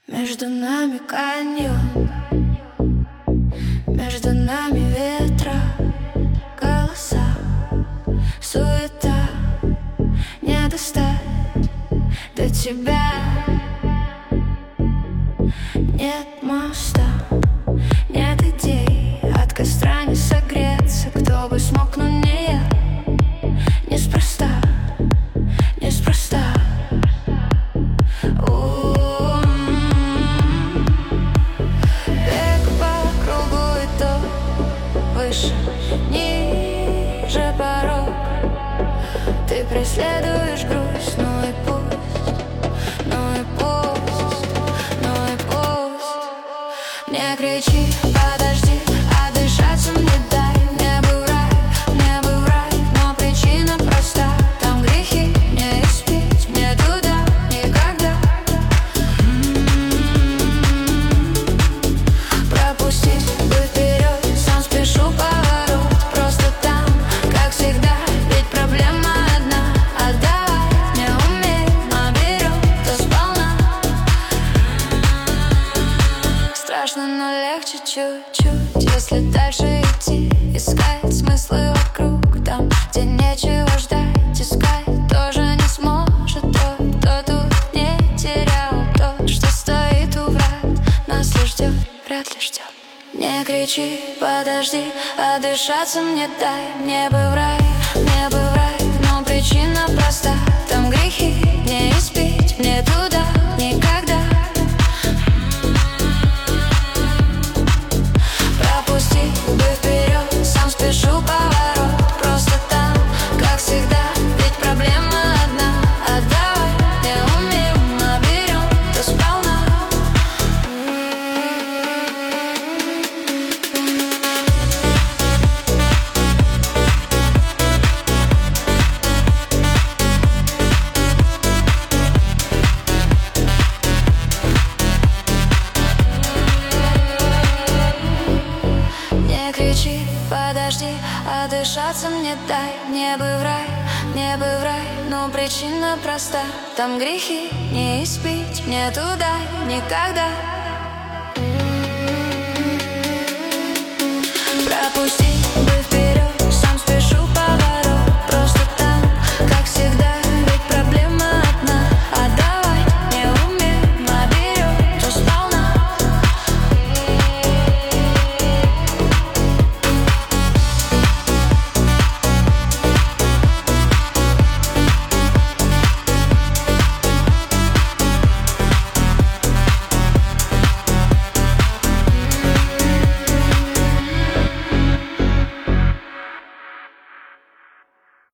Между нами каньон, между нами ветра, голоса, суета. Не достать до тебя. Нет моста, нет идей, от костра не согреться. Кто бы смог, но не я. Неспроста, неспроста. Бег по кругу и то выше, ниже порог. Ты преследуешь грусть, ну и пусть, ну и пусть, ну и пусть. Не кричи, подожди, а дышаться мне дай. Мне бы в рай, но причина проста. Там грехи не испить, мне туда никогда. Пропустить бы вперед, сам спешу поворот. Просто там, как всегда, ведь проблема одна. Отдавай, не умеем, а берем, то сполна. Страшно, но легче чуть-чуть, если дальше идти. Искать смыслы вокруг, там, где нечего ждать. Искать тоже не сможет тот, кто тут не терял. Тот, что стоит у врат, нас ли ждет, вряд ли ждет. Не кричи, подожди, а дышаться мне дай. Мне бы в рай, но причина проста. Там грехи не испить, мне туда никогда. Пропусти бы вперед, сам спешу поворот. Просто там, как всегда, ведь проблема одна. Отдавай, не умеем, а берем, то сполна. Не кричи, подожди, а дышаться мне дай. Мне бы в рай, но причина проста. Там грехи не испить, мне туда никогда. Пропусти бы